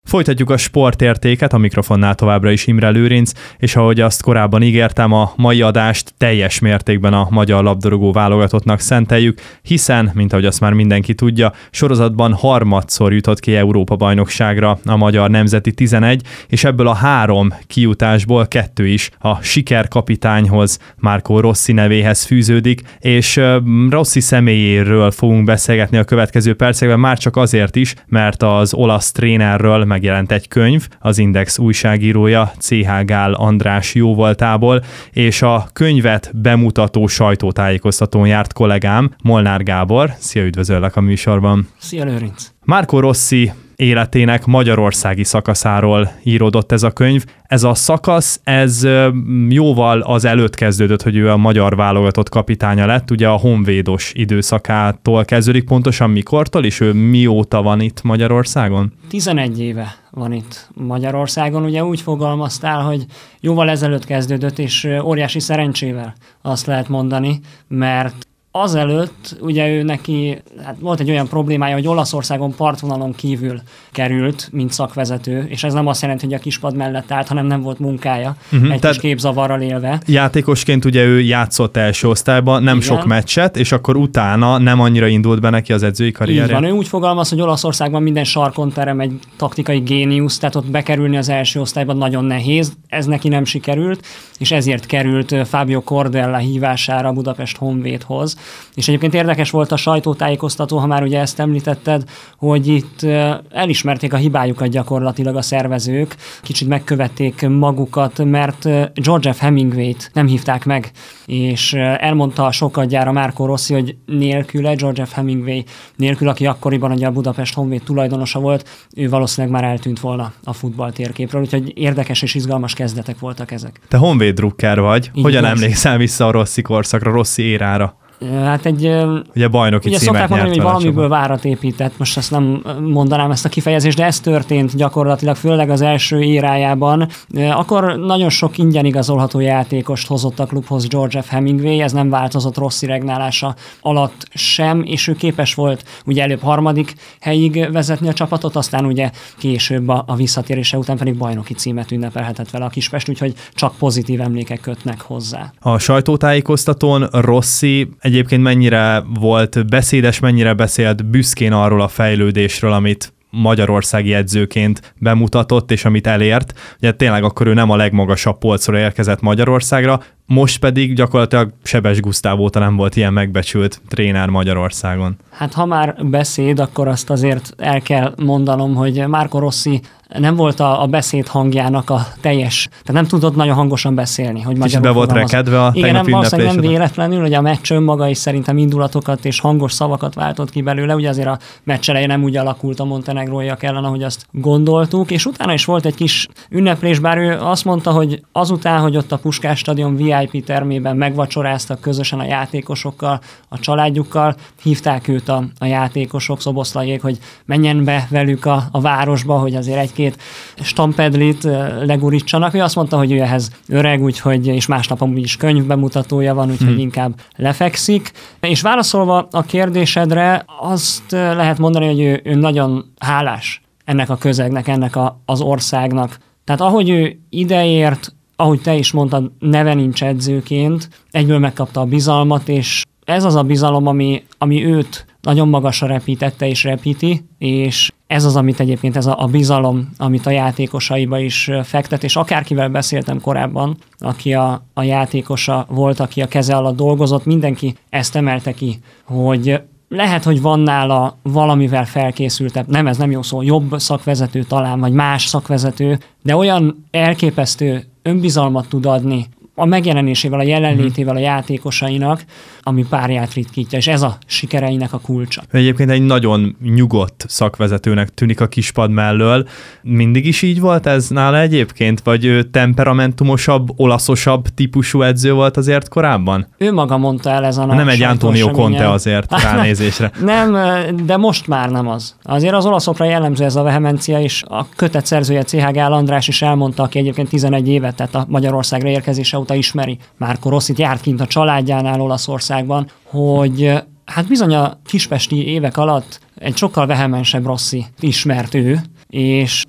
Folytatjuk a sportértéket, a mikrofonnál továbbra is Imre Lőrinc, és ahogy azt korábban ígértem, a mai adást teljes mértékben a magyar labdarúgó válogatottnak szenteljük, hiszen, mint ahogy azt már mindenki tudja, sorozatban harmadszor jutott ki Európa-bajnokságra a magyar nemzeti 11, és ebből a 3 kijutásból 2 is a sikerkapitányhoz, Marco Rossi nevéhez fűződik, és Rossi személyéről fogunk beszélgetni a következő percekben, már csak azért is, mert az olasz trénerről megjelent egy könyv, az Index újságírója C.H. Gál András jóvoltából, és a könyvet bemutató sajtótájékoztatón járt kollégám, Molnár Gábor. Szia, üdvözöllek a műsorban! Szia, Lőrinc! Marco Rossi életének magyarországi szakaszáról íródott ez a könyv. Ez a szakasz, ez jóval az előtt kezdődött, hogy ő a magyar válogatott kapitánya lett, ugye a honvédos időszakától kezdődik, pontosan mikortól, és ő mióta van itt Magyarországon? 11 éve van itt Magyarországon, ugye úgy fogalmaztál, hogy jóval ezelőtt kezdődött, és óriási szerencsével azt lehet mondani, mert azelőtt ugye ő neki volt egy olyan problémája, hogy Olaszországon partvonalon kívül került, mint szakvezető, és ez nem azt jelenti, hogy a kispad mellett állt, hanem nem volt munkája, egy kis képzavarral élve. Játékosként ugye ő játszott első osztályban, nem sok meccset, és akkor utána nem annyira indult be neki az edzői karrierje. Így van, ő úgy fogalmaz, hogy Olaszországban minden sarkon terem egy taktikai géniusz, tehát ott bekerülni az első osztályban nagyon nehéz, ez neki nem sikerült, és ezért került Fabio Cordella hívására Budapest Honvédhoz. És egyébként érdekes volt a sajtótájékoztató, ha már ugye ezt említetted, hogy itt elismerték a hibájukat gyakorlatilag a szervezők, kicsit megkövették magukat, mert George F. Hemingwayt nem hívták meg, és elmondta a sokadjára Marco Rossi, hogy nélküle, George F. Hemingway nélkül, aki akkoriban ugye a Budapest Honvéd tulajdonosa volt, ő valószínűleg már eltűnt volna a futball térképről, úgyhogy érdekes és izgalmas kezdetek voltak ezek. Te Honvéd drukker vagy, hogyan emlékszel vissza a Rossi korszakra, Rossi érára? Hát ugye bajnoki címet szokták mondani, hogy valamiből csak várat épített, most ezt nem mondanám ezt a kifejezést, de ez történt gyakorlatilag, főleg az első érájában. Akkor nagyon sok ingyen igazolható játékost hozott a klubhoz George F. Hemingway, ez nem változott Rossi regnálása alatt sem, és ő képes volt ugye előbb 3. helyig vezetni a csapatot, aztán ugye később a visszatérése után pedig bajnoki címet ünnepelhetett vele a Kispest, úgyhogy csak pozitív emlékek kötnek hozzá. A sajtótájékoztatón Rossi egyébként mennyire volt beszédes, mennyire beszélt büszkén arról a fejlődésről, amit magyarországi edzőként bemutatott, és amit elért. Ugye tényleg akkor ő nem a legmagasabb polcra érkezett Magyarországra, most pedig gyakorlatilag Sebes Gusztáv óta nem volt ilyen megbecsült tréner Magyarországon. Hát ha már beszéd, akkor azt azért el kell mondanom, hogy Marco Rossi nem volt a beszéd hangjának a teljes, tehát nem tudott nagyon hangosan beszélni, hogy magyarul be volt rekedve a tegnapi valószínűleg nem véletlenül, hogy a meccs önmaga is szerintem indulatokat és hangos szavakat váltott ki belőle, ugye azért a meccs elején nem úgy alakult a montenegróiak ellen, ahogy azt gondoltuk, és utána is volt egy kis ünneplés, bár ő azt mondta, hogy azután, hogy ott a Puskás stadion VIP termében megvacsoráztak közösen a játékosokkal, a családjukkal, hívták őt a játékosok, Szoboszlaiék, hogy menjen be velük a városba, hogy azért egy-két stampedlit legurítsanak. Ő azt mondta, hogy ő ehhez öreg, úgyhogy, és másnap amúgy is könyvbemutatója van, úgyhogy inkább lefekszik. És válaszolva a kérdésedre, azt lehet mondani, hogy ő nagyon hálás ennek a közegnek, ennek az országnak. Tehát ahogy ő ideért, ahogy te is mondtad, neve nincs edzőként, egyből megkapta a bizalmat, és ez az a bizalom, ami őt nagyon magasra repítette és repíti, és ez az, amit egyébként ez a bizalom, amit a játékosaiba is fektet, és akárkivel beszéltem korábban, aki a játékosa volt, aki a keze alatt dolgozott, mindenki ezt emelte ki, hogy lehet, hogy van nála valamivel felkészültebb, ez nem jó szó, jobb szakvezető talán, vagy más szakvezető, de olyan elképesztő önbizalmat tud adni a megjelenésével, a jelenlétével a játékosainak, ami párját ritkítja, és ez a sikereinek a kulcsa. Egyébként egy nagyon nyugodt szakvezetőnek tűnik a kispad mellől. Mindig is így volt ez nála egyébként? Vagy ő temperamentumosabb, olaszosabb típusú edző volt azért korábban? Ő maga mondta el ezen a nem egy Antonio Conte azért ránézésre. Nem, de most már nem az. Azért az olaszokra jellemző ez a vehemencia, és a kötet szerzője C.H. Gál András is elmondta, aki egyébként 11 évet, tehát a Magyarországra érkezése óta ismeri Marco Rossit, járt kint a családjánál Olaszországban, hogy hát bizony a kispesti évek alatt egy sokkal vehemensebb Rossi ismert ő, és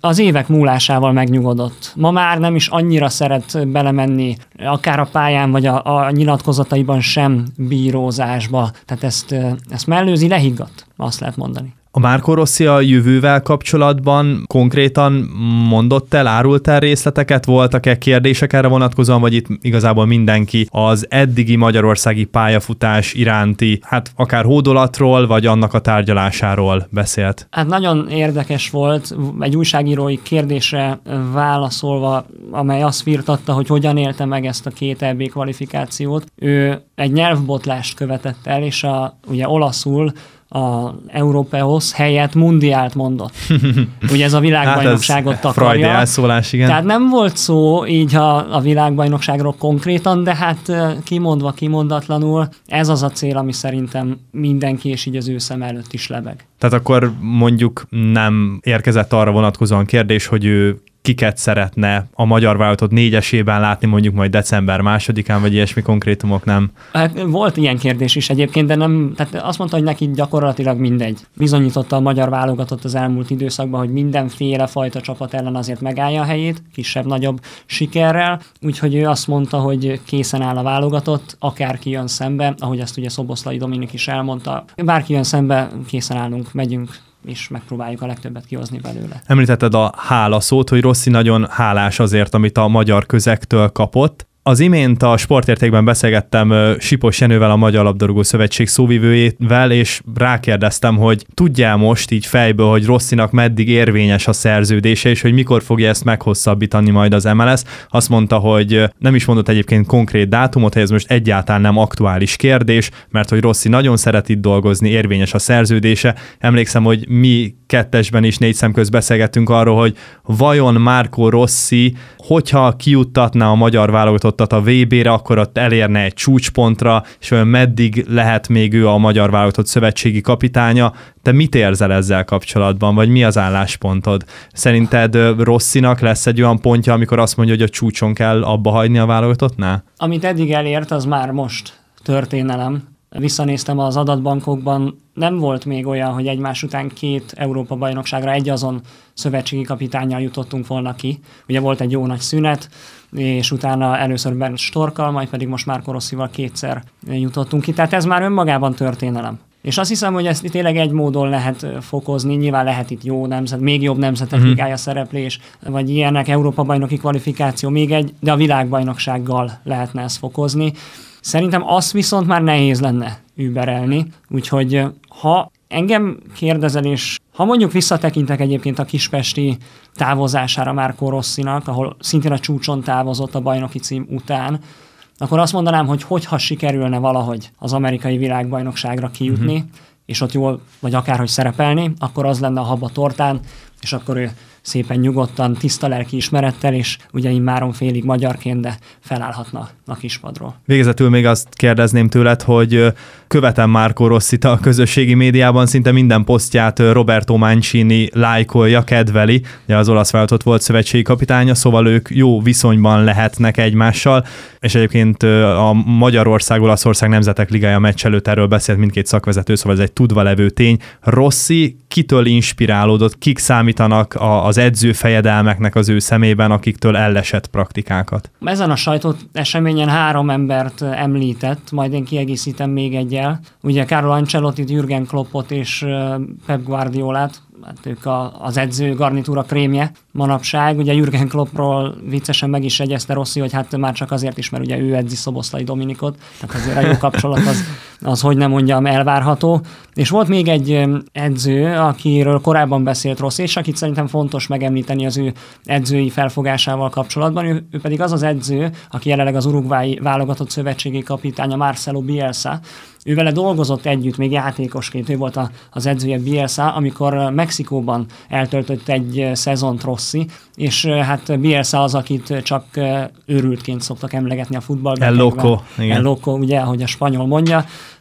az évek múlásával megnyugodott. Ma már nem is annyira szeret belemenni, akár a pályán, vagy a nyilatkozataiban sem bírózásba. Tehát ezt mellőzi, lehiggadt, azt lehet mondani. A Marco Rossi a jövővel kapcsolatban konkrétan mondott el, árult el részleteket? Voltak-e kérdések erre vonatkozóan, vagy itt igazából mindenki az eddigi magyarországi pályafutás iránti, hát akár hódolatról, vagy annak a tárgyalásáról beszélt? Hát nagyon érdekes volt egy újságírói kérdésre válaszolva, amely azt firtatta, hogy hogyan élte meg ezt a 2 EB kvalifikációt. Ő egy nyelvbotlást követett el, és ugye olaszul a Európehoz helyett mundiált mondott. Ugye ez a világbajnokságot takarja. Freudi elszólás, igen. Tehát nem volt szó így a világbajnokságról konkrétan, de hát kimondva, kimondatlanul ez az a cél, ami szerintem mindenki, és így az ő szem előtt is lebeg. Tehát akkor mondjuk nem érkezett arra vonatkozóan kérdés, hogy ő kiket szeretne a magyar válogatott 4-esében látni, mondjuk majd december 2-án, vagy ilyesmi konkrétumok, nem? Hát volt ilyen kérdés is egyébként, de nem, tehát azt mondta, hogy neki gyakorlatilag mindegy. Bizonyította a magyar válogatott az elmúlt időszakban, hogy mindenféle fajta csapat ellen azért megállja a helyét, kisebb-nagyobb sikerrel, úgyhogy ő azt mondta, hogy készen áll a válogatott, akárki jön szembe, ahogy ezt ugye Szoboszlai Dominik is elmondta, bárki jön szembe, készen állunk, megyünk, és megpróbáljuk a legtöbbet kihozni belőle. Említetted a hála szót, hogy Rossi nagyon hálás azért, amit a magyar közegtől kapott. Az imént a Sportértékben beszélgettem Sipos Jenővel, a Magyar Labdarúgó Szövetség szóvivőjével, és rákérdeztem, hogy tudja most így fejből, hogy Rossinak meddig érvényes a szerződése, és hogy mikor fogja ezt meghosszabbítani majd az MLS. Azt mondta, hogy nem is mondott egyébként konkrét dátumot, hogy ez most egyáltalán nem aktuális kérdés, mert hogy Rossi nagyon szeret itt dolgozni, érvényes a szerződése. Emlékszem, hogy mi kettesben is 4 szem közt beszélgettünk arról, hogy vajon Marco Rossi, hogyha kijuttatná a magyar válogatottat a VB-re, akkor ott elérne egy csúcspontra, és olyan meddig lehet még ő a magyar válogatott szövetségi kapitánya. Te mit érzel ezzel kapcsolatban, vagy mi az álláspontod? Szerinted Rossinak lesz egy olyan pontja, amikor azt mondja, hogy a csúcson kell abba hagyni a válogatottnál? Amit eddig elért, az már most történelem. Visszanéztem az adatbankokban, nem volt még olyan, hogy egymás után 2 Európa-bajnokságra egyazon szövetségi kapitánnyal jutottunk volna ki. Ugye volt egy jó nagy szünet, és utána először Bernd Storkkal, majd pedig most Marco Rossival 2-szer jutottunk ki. Tehát ez már önmagában történelem. És azt hiszem, hogy ezt tényleg egy módon lehet fokozni, nyilván lehet itt jó nemzet, még jobb nemzetek ligája szereplés, vagy ilyenek, Európa-bajnoki kvalifikáció, még egy, de a világbajnoksággal lehetne ezt fokozni. Szerintem azt viszont már nehéz lenne überelni, úgyhogy ha engem kérdezel, és ha mondjuk visszatekintek egyébként a kispesti távozására Marco Rossinak, ahol szintén a csúcson távozott a bajnoki cím után, akkor azt mondanám, hogy hogyha sikerülne valahogy az amerikai világbajnokságra kijutni, és ott jól, vagy akárhogy szerepelni, akkor az lenne a hab a tortán, és akkor ő szépen nyugodtan, tiszta lelki ismerettel, és ugye immáron félig magyarként, de felállhatna a kispadról. Végezetül még azt kérdezném tőled, hogy követem Marco Rossit a közösségi médiában, szinte minden posztját Roberto Mancini lájkolja, kedveli, ugye az olasz válogatott volt szövetségi kapitánya, szóval ők jó viszonyban lehetnek egymással, és egyébként a Magyarország-Olaszország Nemzetek Ligája meccs előtt erről beszélt mindkét szakvezető, szóval ez egy tudva levő tény. Rossi kitől inspirálódott, kik számítanak az edzőfejedelmeknek az ő szemében, akiktől ellesett praktikákat? Ezen a sajtó eseményen 3 embert említett, majd én kiegészítem még egyel. Ugye Carlo Ancelottit, Jürgen Kloppot és Pep Guardiolát, hát ők az edző garnitúra krémje manapság. Ugye Jürgen Kloppról viccesen meg is jegyezte Rossi, hogy hát már csak azért is, mert ugye ő edzi Szoboszlai Dominikot, tehát azért a jó kapcsolat az hogy nem mondjam, elvárható. És volt még egy edző, akiről korábban beszélt Rossi, és akit szerintem fontos megemlíteni az ő edzői felfogásával kapcsolatban. Ő pedig az az edző, aki jelenleg az Uruguayi válogatott szövetségi kapitánya, Marcelo Bielsa. Ő vele dolgozott együtt, még játékosként, ő volt az edzője Bielsa, amikor Mexikóban eltöltött egy szezont Rossi, és hát Bielsa az, akit csak őrültként szoktak emlegetni a futballbetegben. El loco, igen. El loco, ugye, ahogy a spanyol mondja.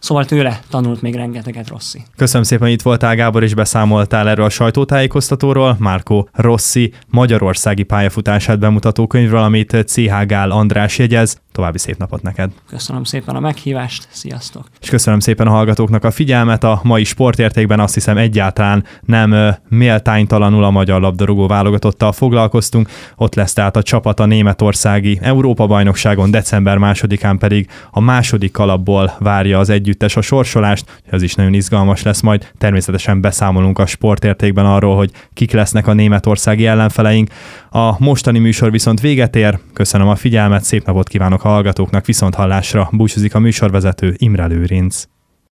Szóval tőle tanult még rengeteget Rossi. Köszönöm szépen, hogy itt voltál, Gábor, és beszámoltál erről a sajtótájékoztatóról. Marco Rossi magyarországi pályafutását bemutató könyvről, amit CH Gál András jegyez. További szép napot neked! Köszönöm szépen a meghívást, sziasztok! És köszönöm szépen a hallgatóknak a figyelmet. A mai Sportértékben azt hiszem egyáltalán nem méltánytalanul a magyar labdarúgó válogatottal foglalkoztunk. Ott lesz tehát a csapat a németországi Európa-bajnokságon, december 2-án pedig a második kalapból várja az együttes a sorsolást. Ez is nagyon izgalmas lesz, majd természetesen beszámolunk a Sportértékben arról, hogy kik lesznek a németországi ellenfeleink. A mostani műsor viszont véget ér. Köszönöm a figyelmet, szép napot kívánok a hallgatóknak, viszont hallásra búcsúzik a műsorvezető Imre Lőrinc.